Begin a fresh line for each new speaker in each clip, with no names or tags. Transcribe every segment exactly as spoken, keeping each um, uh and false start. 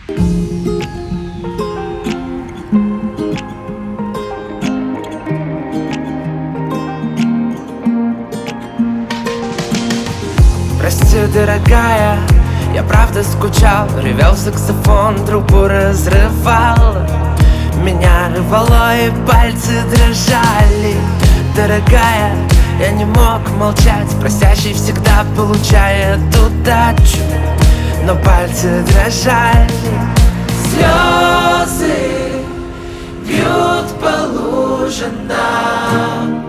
Прости, дорогая, я правда скучал. Ревел саксофон, трубу разрывал. Меня рвало и пальцы дрожали. Дорогая, я не мог молчать. Просящий всегда получает удачу, но пальцы дрожали. Слезы бьют по лужинам.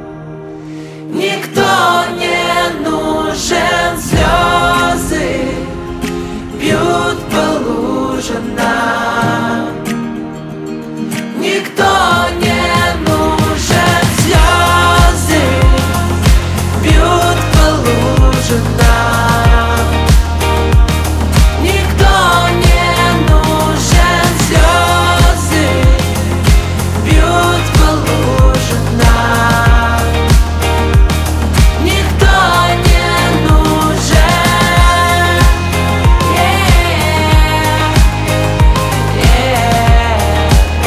Никто не нужен. Слезы бьют по лужинам. Никто не нужен. Слезы бьют по лужинам. Никто не нужен. Слезы бьют по лужинам. Никто не нужен. Yeah, yeah.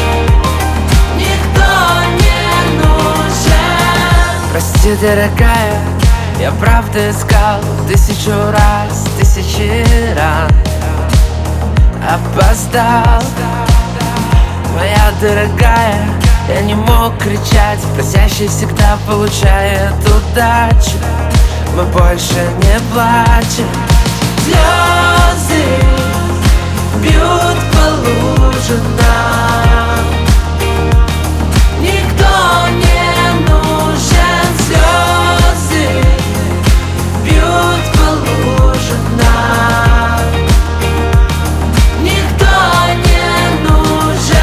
Никто не нужен. Прости, дорогая, я правда искал тысячу раз, тысячи раз. Опоздал, моя дорогая, я не мог кричать. Просящий всегда получает удачу. Мы больше не плачем. Слезы бьют по лужинам. Никто не нужен. Слезы бьют по лужинам. Никто не нужен.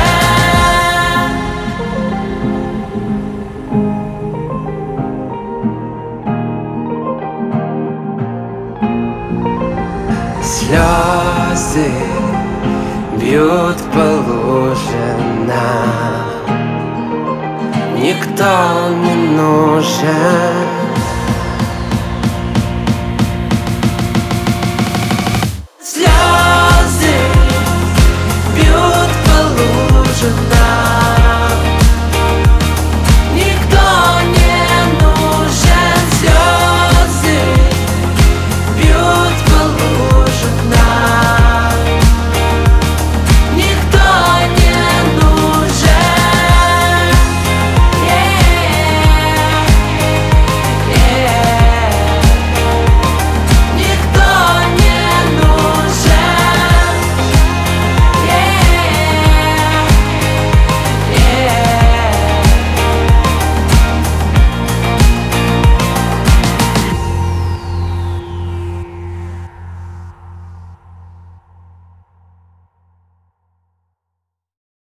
Слезы бьют по лужинам. Никто не нужен.